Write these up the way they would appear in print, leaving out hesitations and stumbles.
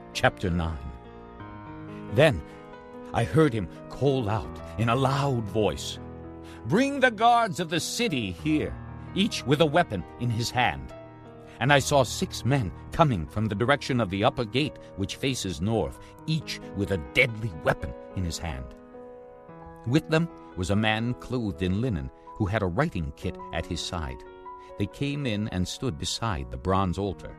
Chapter 9. Then I heard him call out in a loud voice, "Bring the guards of the city here, each with a weapon in his hand." And I saw 6 men coming from the direction of the upper gate, which faces north, each with a deadly weapon in his hand. With them was a man clothed in linen, who had a writing kit at his side. They came in and stood beside the bronze altar.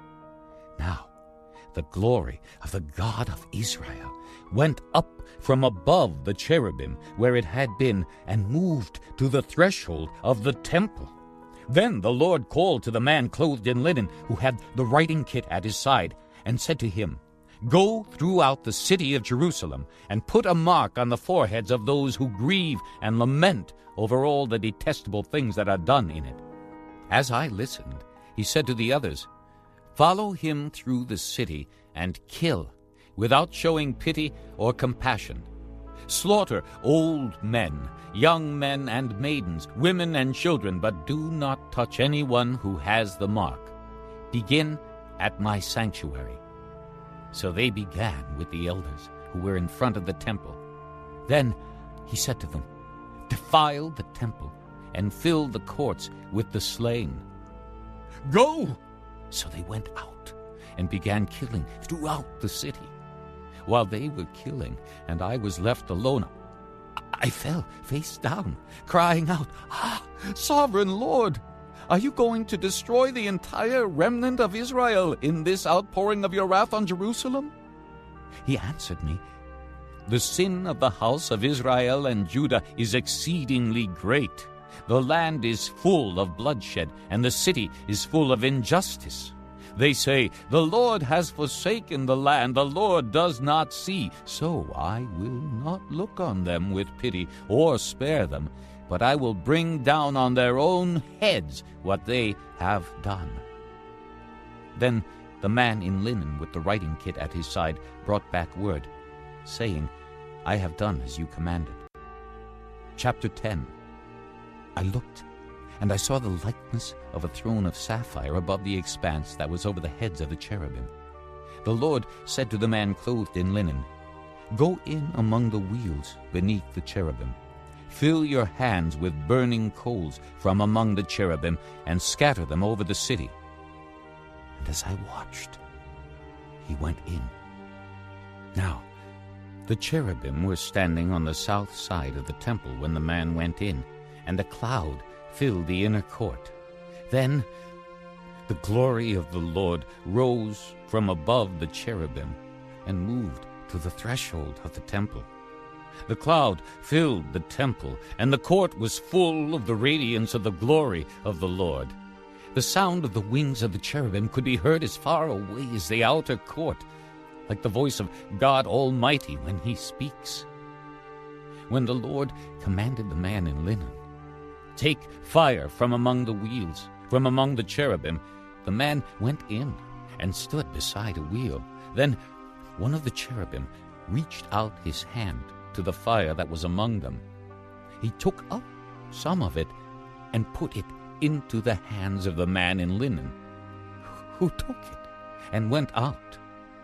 Now the glory of the God of Israel went up from above the cherubim where it had been and moved to the threshold of the temple. Then the Lord called to the man clothed in linen who had the writing kit at his side and said to him, "Go throughout the city of Jerusalem and put a mark on the foreheads of those who grieve and lament over all the detestable things that are done in it." As I listened, he said to the others, "Follow him through the city and kill, without showing pity or compassion. Slaughter old men, young men and maidens, women and children, but do not touch anyone who has the mark. Begin at my sanctuary." So they began with the elders who were in front of the temple. Then he said to them, "Defile the temple and fill the courts with the slain. Go!" So they went out and began killing throughout the city. While they were killing and I was left alone, I fell face down, crying out, "Sovereign Lord, are you going to destroy the entire remnant of Israel in this outpouring of your wrath on Jerusalem?" He answered me, "The sin of the house of Israel and Judah is exceedingly great. The land is full of bloodshed, and the city is full of injustice. They say, 'The Lord has forsaken the land, the Lord does not see.' So I will not look on them with pity or spare them, but I will bring down on their own heads what they have done." Then the man in linen with the writing kit at his side brought back word, saying, "I have done as you commanded." Chapter 10. I looked, and I saw the likeness of a throne of sapphire above the expanse that was over the heads of the cherubim. The Lord said to the man clothed in linen, "Go in among the wheels beneath the cherubim. Fill your hands with burning coals from among the cherubim and scatter them over the city." And as I watched, he went in. Now the cherubim were standing on the south side of the temple when the man went in, and a cloud filled the inner court. Then the glory of the Lord rose from above the cherubim and moved to the threshold of the temple. The cloud filled the temple, and the court was full of the radiance of the glory of the Lord. The sound of the wings of the cherubim could be heard as far away as the outer court, like the voice of God Almighty when he speaks. When the Lord commanded the man in linen, "Take fire from among the wheels, from among the cherubim," the man went in and stood beside a wheel. Then one of the cherubim reached out his hand to the fire that was among them. He took up some of it and put it into the hands of the man in linen, who took it and went out.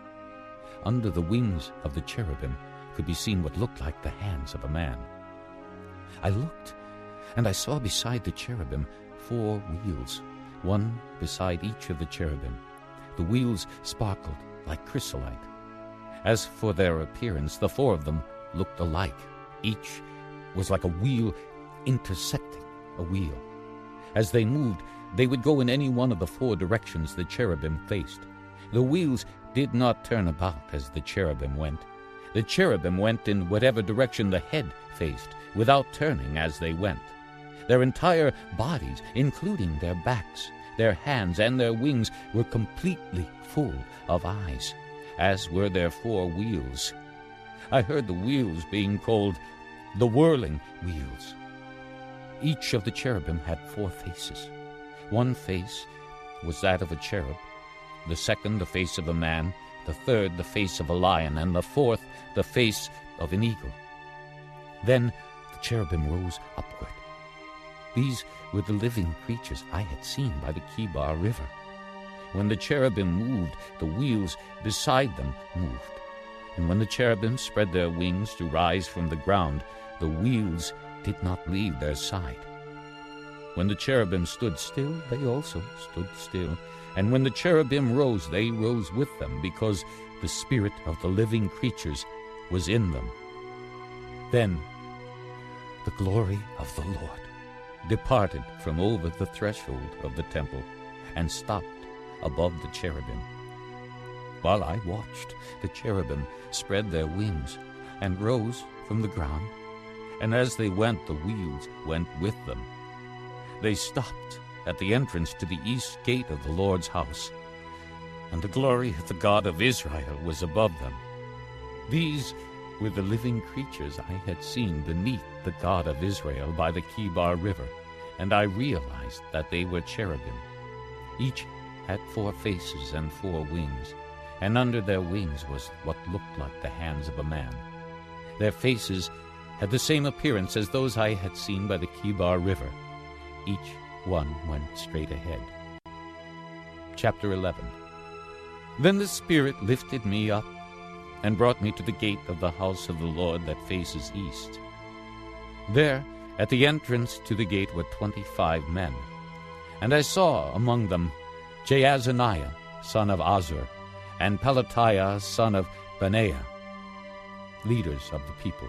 Under the wings of the cherubim could be seen what looked like the hands of a man. I looked, and I saw beside the cherubim 4 wheels, one beside each of the cherubim. The wheels sparkled like chrysolite. As for their appearance, the 4 of them looked alike. Each was like a wheel intersecting a wheel. As they moved, they would go in any one of the 4 directions the cherubim faced. The wheels did not turn about as the cherubim went. The cherubim went in whatever direction the head faced, without turning as they went. Their entire bodies, including their backs, their hands, and their wings, were completely full of eyes, as were their 4 wheels. I heard the wheels being called the whirling wheels. Each of the cherubim had 4 faces. One face was that of a cherub, the second the face of a man, the third the face of a lion, and the 4th the face of an eagle. Then the cherubim rose upward. These were the living creatures I had seen by the Kibar River. When the cherubim moved, the wheels beside them moved. And when the cherubim spread their wings to rise from the ground, the wheels did not leave their side. When the cherubim stood still, they also stood still. And when the cherubim rose, they rose with them, because the spirit of the living creatures was in them. Then the glory of the Lord departed from over the threshold of the temple and stopped above the cherubim. While I watched, the cherubim spread their wings and rose from the ground, and as they went, the wheels went with them. They stopped at the entrance to the east gate of the Lord's house, and the glory of the God of Israel was above them. These were the living creatures I had seen beneath the God of Israel by the Chebar River, and I realized that they were cherubim. Each had 4 faces and 4 wings, and under their wings was what looked like the hands of a man. Their faces had the same appearance as those I had seen by the Chebar River. Each one went straight ahead. Chapter 11. Then the Spirit lifted me up and brought me to the gate of the house of the Lord that faces east. There, at the entrance to the gate, were 25 men. And I saw among them Jaazaniah, son of Azur, and Pelatiah, son of Benaiah, leaders of the people.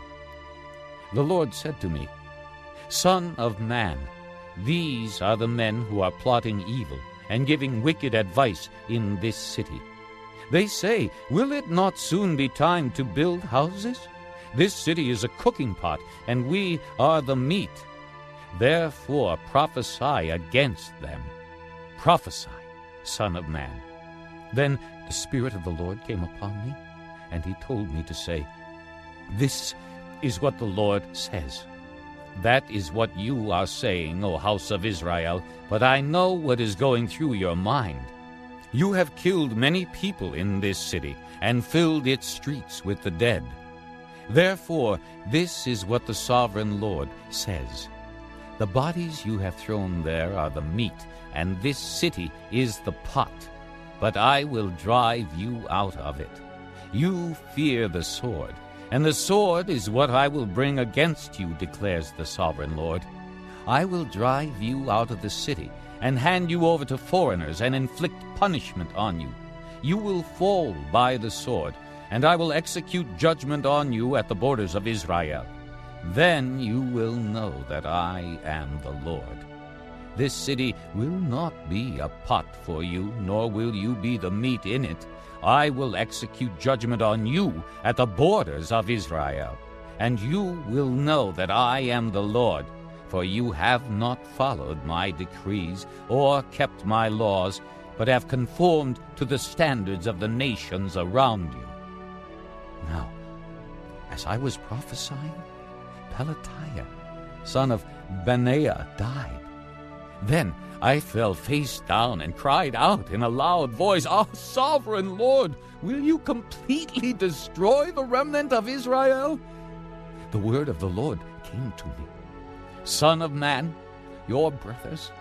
The Lord said to me, Son of man, these are the men who are plotting evil and giving wicked advice in this city. They say, Will it not soon be time to build houses? This city is a cooking pot, and we are the meat. Therefore prophesy against them. Prophesy, Son of man. Then the Spirit of the Lord came upon me, and he told me to say, This is what the Lord says. That is what you are saying, O house of Israel, but I know what is going through your mind. You have killed many people in this city, and filled its streets with the dead. Therefore, this is what the sovereign Lord says. The bodies you have thrown there are the meat, and this city is the pot. But I will drive you out of it. You fear the sword, and the sword is what I will bring against you, declares the sovereign Lord. I will drive you out of the city, and hand you over to foreigners, and inflict punishment on you. You will fall by the sword, and I will execute judgment on you at the borders of Israel. Then you will know that I am the Lord. This city will not be a pot for you, nor will you be the meat in it. I will execute judgment on you at the borders of Israel. And you will know that I am the Lord, for you have not followed my decrees or kept my laws, but have conformed to the standards of the nations around you. Now, as I was prophesying, Pelatiah, son of Benaiah, died. Then I fell face down and cried out in a loud voice, "Ah, sovereign Lord, will you completely destroy the remnant of Israel?" The word of the Lord came to me. Son of man, your brothers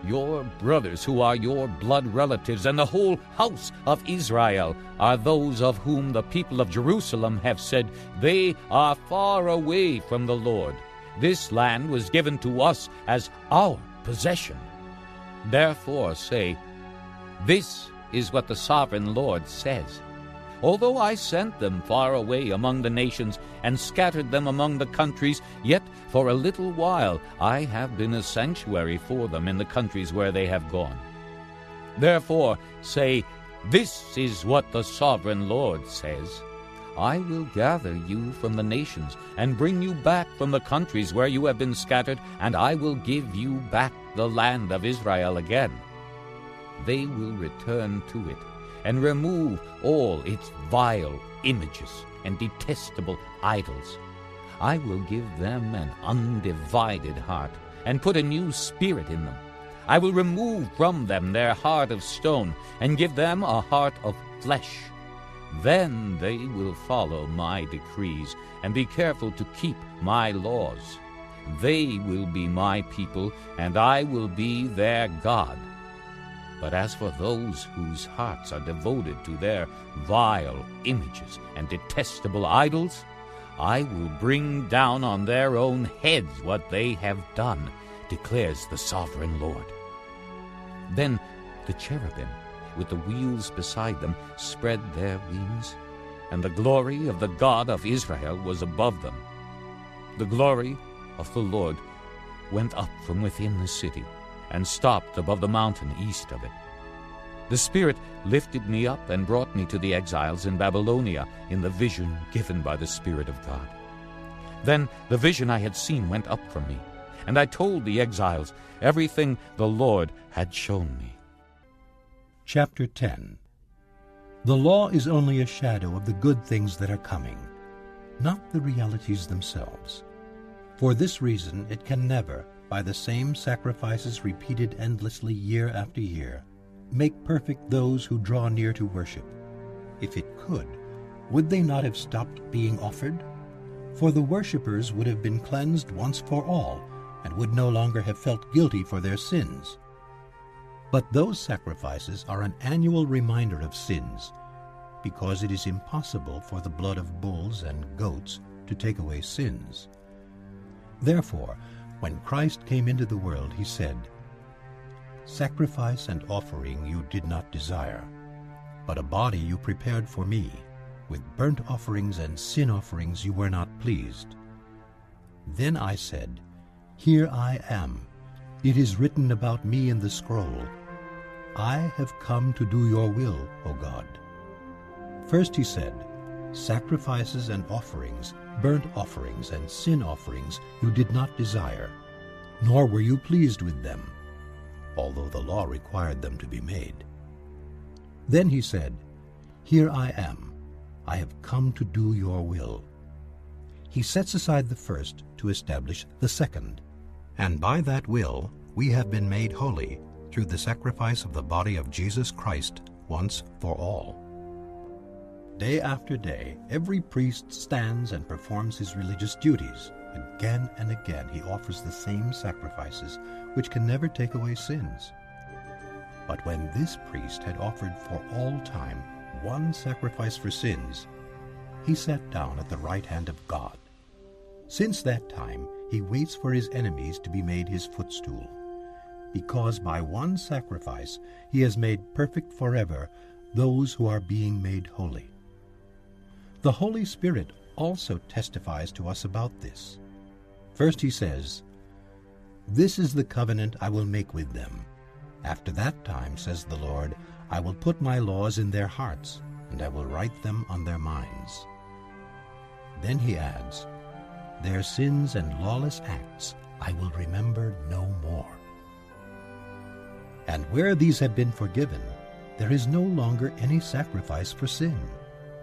who are your blood relatives, and the whole house of Israel are those of whom the people of Jerusalem have said, "They are far away from the Lord. This land was given to us as our possession." Therefore say, "This is what the sovereign Lord says. Although I sent them far away among the nations and scattered them among the countries, yet for a little while I have been a sanctuary for them in the countries where they have gone. Therefore say, this is what the sovereign Lord says. I will gather you from the nations and bring you back from the countries where you have been scattered, and I will give you back the land of Israel again. They will return to it and remove all its vile images and detestable idols. I will give them an undivided heart and put a new spirit in them. I will remove from them their heart of stone and give them a heart of flesh. Then they will follow my decrees and be careful to keep my laws. They will be my people, and I will be their God. But as for those whose hearts are devoted to their vile images and detestable idols, I will bring down on their own heads what they have done, declares the sovereign Lord. Then the cherubim, with the wheels beside them, spread their wings, and the glory of the God of Israel was above them. The glory of the Lord went up from within the city, and stopped above the mountain east of it. The Spirit lifted me up and brought me to the exiles in Babylonia in the vision given by the Spirit of God. Then the vision I had seen went up from me, and I told the exiles everything the Lord had shown me. Chapter 10. The law is only a shadow of the good things that are coming, not the realities themselves. For this reason it can never, by the same sacrifices repeated endlessly year after year, make perfect those who draw near to worship. If it could, would they not have stopped being offered? For the worshippers would have been cleansed once for all, and would no longer have felt guilty for their sins. But those sacrifices are an annual reminder of sins, because it is impossible for the blood of bulls and goats to take away sins. Therefore, when Christ came into the world, he said, "Sacrifice and offering you did not desire, but a body you prepared for me. With burnt offerings and sin offerings you were not pleased." Then I said, "Here I am. It is written about me in the scroll. I have come to do your will, O God." First he said, "Sacrifices and offerings, burnt offerings and sin offerings you did not desire, nor were you pleased with them, although the law required them to be made." Then he said, "Here I am. I have come to do your will." He sets aside the first to establish the second, and by that will we have been made holy through the sacrifice of the body of Jesus Christ once for all. Day after day, every priest stands and performs his religious duties. Again and again he offers the same sacrifices, which can never take away sins. But when this priest had offered for all time one sacrifice for sins, he sat down at the right hand of God. Since that time he waits for his enemies to be made his footstool, because by one sacrifice he has made perfect forever those who are being made holy. The Holy Spirit also testifies to us about this. First he says, "This is the covenant I will make with them. After that time, says the Lord, I will put my laws in their hearts, and I will write them on their minds." Then he adds, "Their sins and lawless acts I will remember no more." And where these have been forgiven, there is no longer any sacrifice for sin.